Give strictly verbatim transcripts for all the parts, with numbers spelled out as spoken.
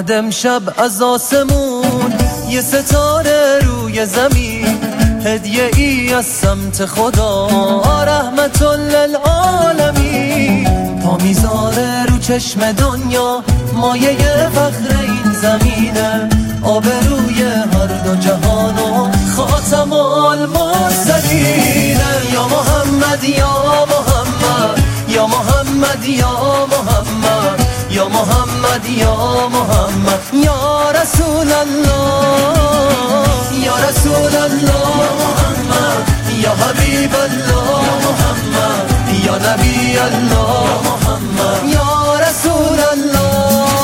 اومد امشب از آسمون یه ستاره روی زمین، هدیه ای از سمت خدا رحمت للعالمین. پا میذاره رو چشم دنیا مایه فخر این زمینه، آبروی هر دو جهان و خاتم المرسلینه. یا محمد یا محمد یا محمد یا محمد یا محمد یا محمد یا رسول الله یا رسول الله محمد یا حبیب الله محمد یا نبی الله محمد یا رسول الله.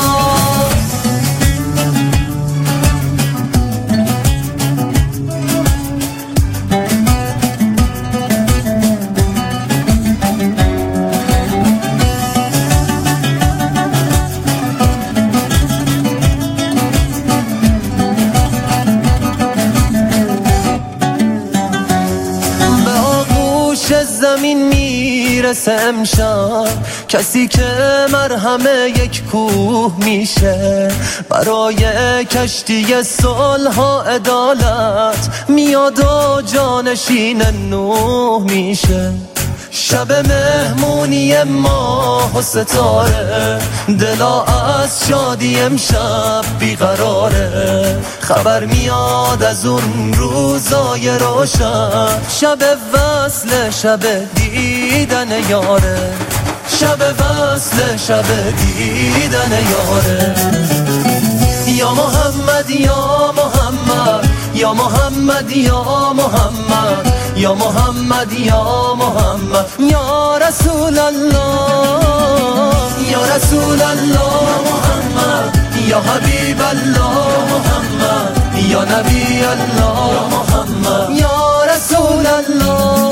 زمین میرسه امشب کسی که مرهم یک کوه میشه، برای کشتی صلح و عدالت میاد و جانشین نوح میشه. شب مهمونی ماه و ستاره، دلا از شادی امشب بیقراره. خبر میاد از اون روزای روشن، شب وصل شب دیدن یاره، شب وصل شب دیدن یاره. یا محمد یا محمد یا محمد یا محمد یا محمد یا محمد یا رسول الله یا رسول الله محمد یا حبیب الله محمد یا نبی الله محمد یا رسول الله.